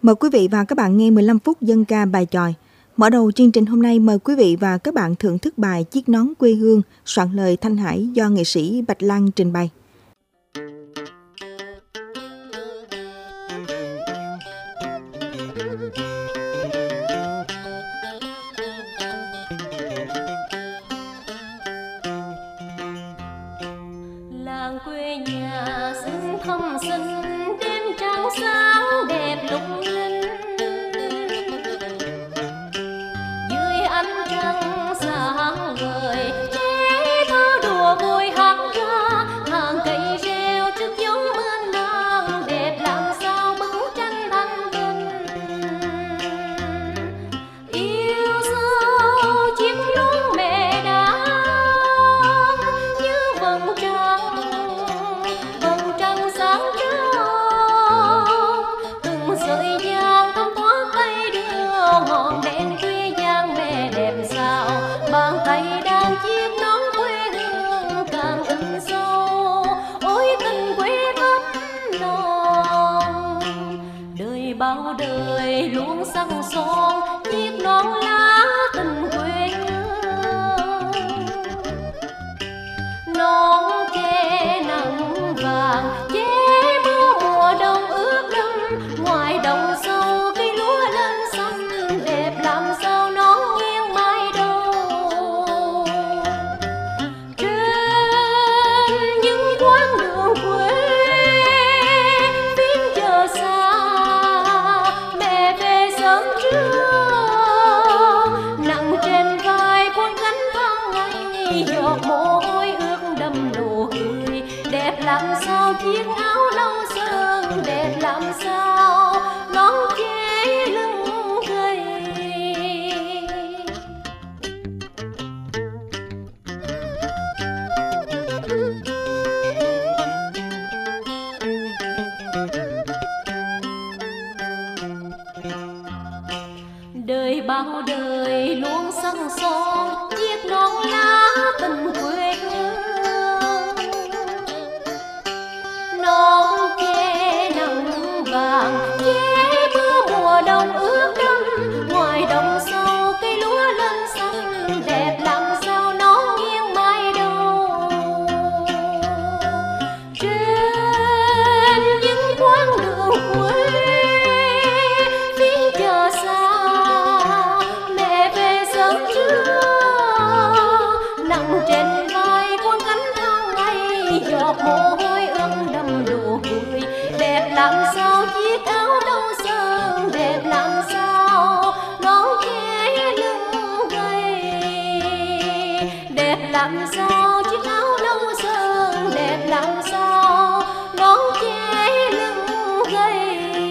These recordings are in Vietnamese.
Mời quý vị và các bạn nghe 15 phút dân ca bài chòi. Mở đầu chương trình hôm nay mời quý vị và các bạn thưởng thức bài Chiếc nón quê hương, soạn lời Thanh Hải do nghệ sĩ Bạch Lan trình bày. Làng quê nhà xinh thâm xinh, đêm trăng sáng đẹp lung linh. Dưới ánh trăng sáng ngời, trẻ thơ đùa vui hát ca. Hàng cây reo trước gió mênh mang, đẹp làm sao bức tranh thanh bình. Yêu sao chiếc nón mẹ đã như vầng trăng sáng trong. Từng sợi nhang thơm thoát tay đưa, ngọn đèn quê giang mẹ đẹp sao. Bàn tay đang chiếc nón quê hương càng in sâu, ôi tình quê thắm lòng. Đời bao đời luôn sắc son, chiếc nón lá tình quê hương. Nón che nắng vàng, che mưa mùa đông ướt đẫm. Ngoài đồng sâu cây lúa lên xanh, đẹp làm sao nón nghiêng mai đâu. Trên những quãng đường quê phiên chờ xa, mẹ về sớm trưa. Nặng trên vai quân gánh tháng ngày, giọt mồ hôi ướt đẫm nụ cười. Đẹp làm sao chiếc áo lâu sơn, đẹp làm sao nón che lưng gầy. Đời bao đời luôn sắc son, chiếc nón lá tình quê hương. Nón che nắng vàng, che mưa mùa đông ướt đẫm. Ngoài đồng sâu cây lúa lên xanh, đẹp làm sao nón nghiêng mai đâu. Trên những quãng đường quê phiên chờ xa, mẹ về sớm trưa. Nặng trên vai quân gánh tháng ngày, giọt mồ hôi ướt đẫm nụ cười. Đẹp làm sao chiếc áo lâu sơn, đẹp làm sao nón che lưng gầy. Đẹp làm sao chiếc áo lâu sơn, đẹp làm sao nón che lưng gầy.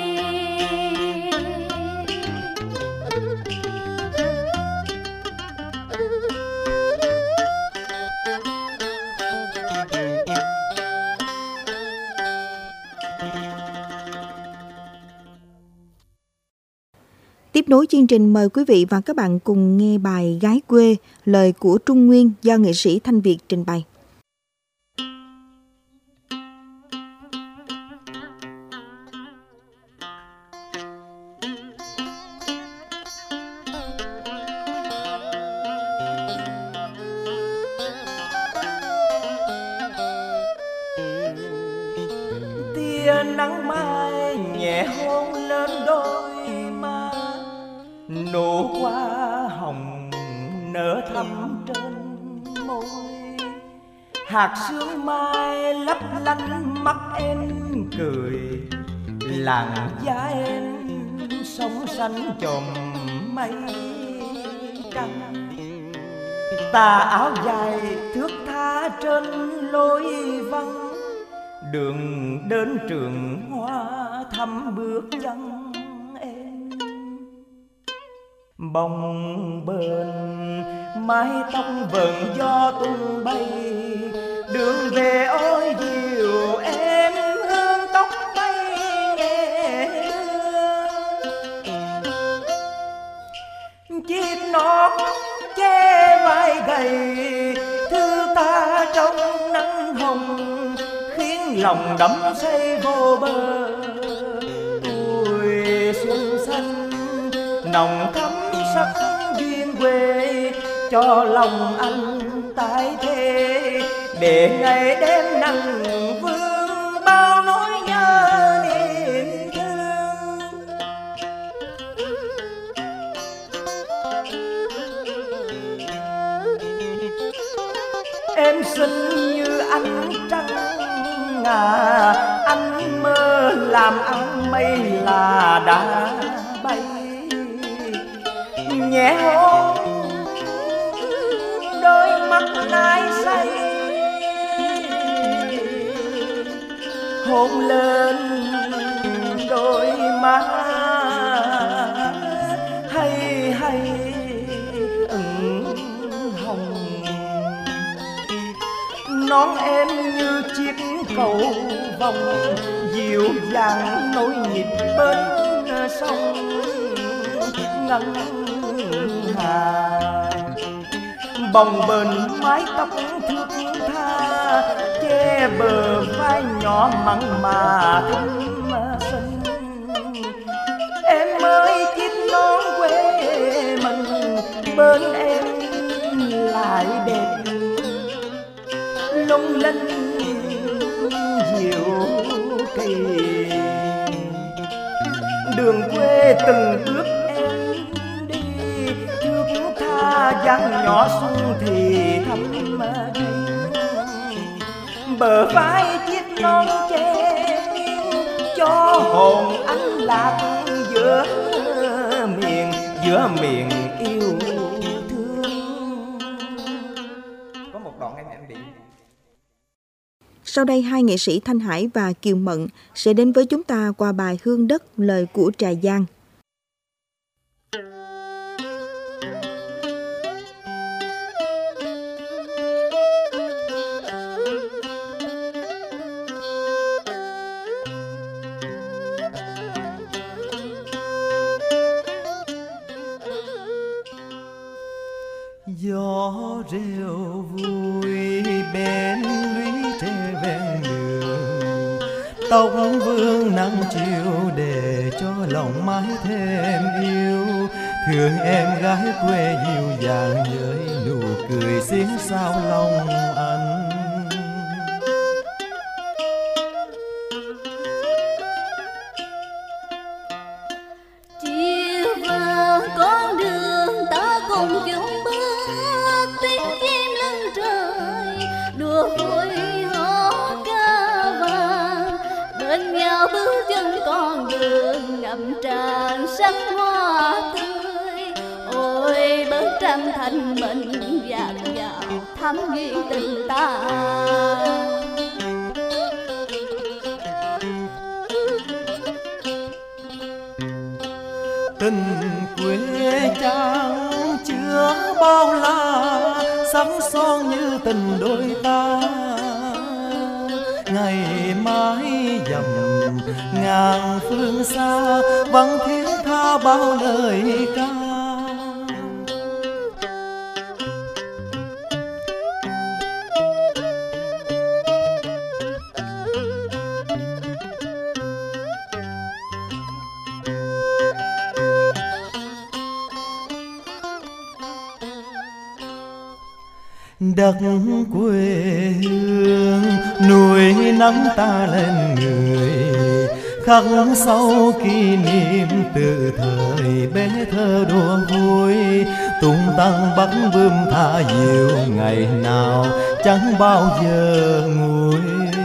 Tiếp nối chương trình mời quý vị và các bạn cùng nghe bài Gái quê, lời của Trung Nguyên do nghệ sĩ Thanh Việt trình bày. Tia nắng mai nhẹ hôn lên đôi má, nụ hoa hồng nở thắm trên môi. Hạt sương mai lấp lánh mắt em cười, làn da em sóng xanh chòm mây trắng. Tà áo dài thướt tha trên lối vắng, đường đến trường hoa thắm bước chân em. Bồng bềnh mái tóc vần gió tung bay, đường về ôi dịu em hương tóc bay nhẹ hương. Chiếc nón che vai gầy, thư ta trong nắng hồng, khiến lòng đắm say vô bờ. Tuổi xuân nồng thắm sắc duyên quê, cho lòng anh tái thế để ngày đêm nắng vương bao nỗi nhớ niềm thương. Em xinh như ánh trăng ngà, anh mơ làm áng mây là đã bay, nhẹ hôn đôi mắt nai say, hôn lên đôi má hay hay ửng hồng. Nón em như chiếc cầu vồng, dịu dàng nối nhịp bên sông ngân hà. Bồng bềnh mái tóc thướt tha, che bờ vai nhỏ mặn mà thắm xinh. Em mới chiếc nón quê mình, bên em lại đẹp lung linh dịu kỳ. Đường quê từng bước em đi, thước tha dáng nhỏ xuân thì thắm đi. Bờ vai chiếc nón che cho hồn anh lạc giữa miền yêu thương. Có một đoạn em bị. Sau đây hai nghệ sĩ Thanh Hải và Kiều Mận sẽ đến với chúng ta qua bài Hương Đất, lời của Trà Giang. Gió reo vui bên lũy tre ven đường, tóc vương nắng chiều để cho lòng mãi thêm yêu. Thương em gái quê dịu dàng với nụ cười xiến sao lòng anh. Chiều vào con đường ta cùng chung bước, tiếng chim lưng trời đùa vui hót ca vàng. Bên nhau bước chân con đường ngập tràn sắc hoa tươi. Ôi bức tranh thanh bình dạt dào thắm duyên tình ta. Tình quê chẳng chứa bao la, sắm son như tình đôi ta. Ngày mai dầm ngàn phương xa, vẫn thiết tha bao lời ca. Đất quê hương nuôi nắng ta lên người, khắc sâu kỷ niệm từ thời bé thơ đùa vui. Tung tăng bắt bướm tha diều ngày nào chẳng bao giờ nguôi.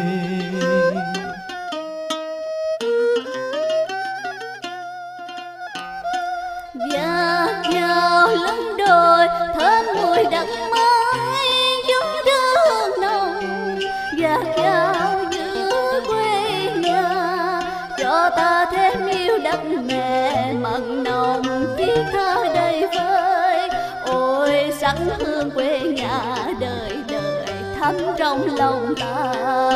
Dạt dào lưng đồi thơm mùi đất mới, chúng thương nồng dạt dào giữa quê nhà. Cho ta thêm yêu đất mẹ mặn nồng tiếng thơ đầy vơi. Ôi sắc hương quê nhà đời đời thắm trong lòng ta.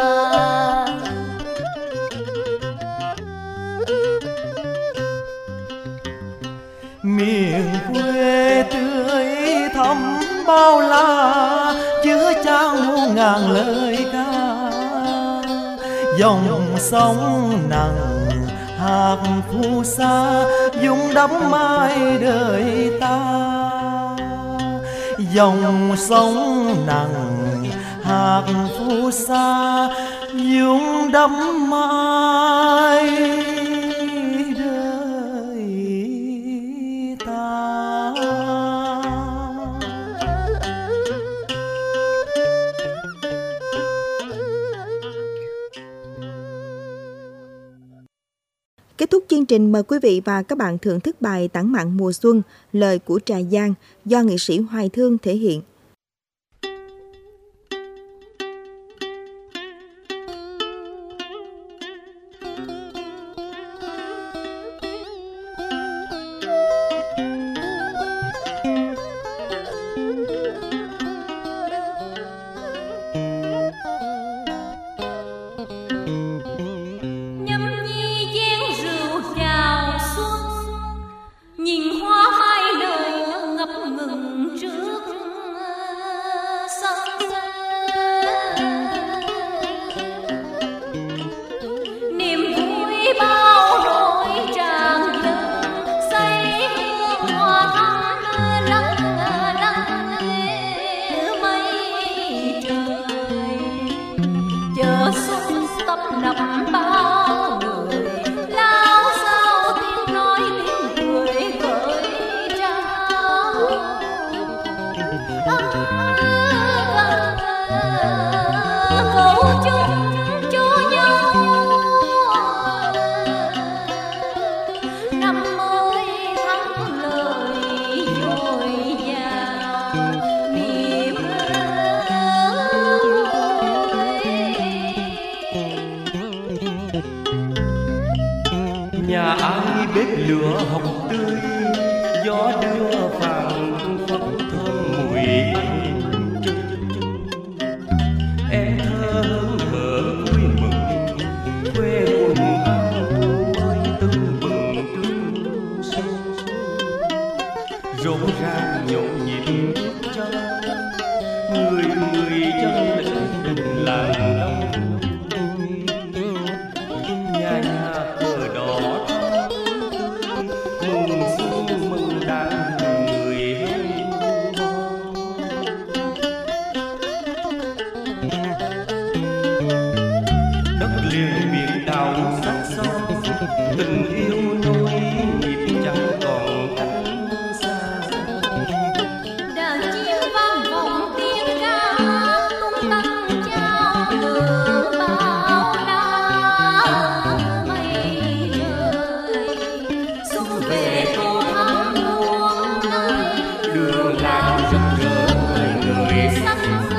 Miền quê tươi thắm bao la, chứa chan muôn ngàn lời ca. Dòng sông nặng hạt phù sa dung đắm mãi đời ta. Dòng sông nặng hạt phù sa dung đắm mãi đời ta. Kết thúc chương trình, mời quý vị và các bạn thưởng thức bài Tản mạn mùa xuân, lời của Trà Giang do nghệ sĩ Hoài Thương thể hiện. Nhà ai bếp lửa hồng tươi, gió đưa phảng phất thơm mùi bánh trưng. Em thơ hở vui mừng, quê quần ăn ơi tưng bừng tương xuân. Rộn ràng nhộn nhịp bước chân, người người chân lên đình làng đông. Nhà nhà cờ đỏ mừng xuân mừng đàn người hân hoan. Đất liền biển đảo sắc son, tình yêu nối nhịp chẳng còn cách xa. Đàn chim vang vọng tiếng ca tung tăng chào mừng bao la mây trời. Xuân về tô thắm muôn nơi, Đường làng rực rỡ người sắc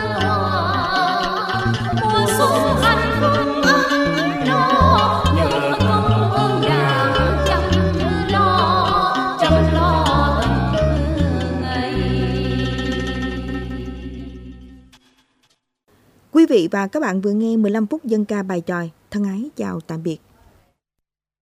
hoa. Mùa xuân hạnh phúc ấm no, nhờ công ơn đảng chăm lo từng ngày. Quý vị và các bạn vừa nghe 15 phút dân ca bài chòi. Thân ái chào tạm biệt.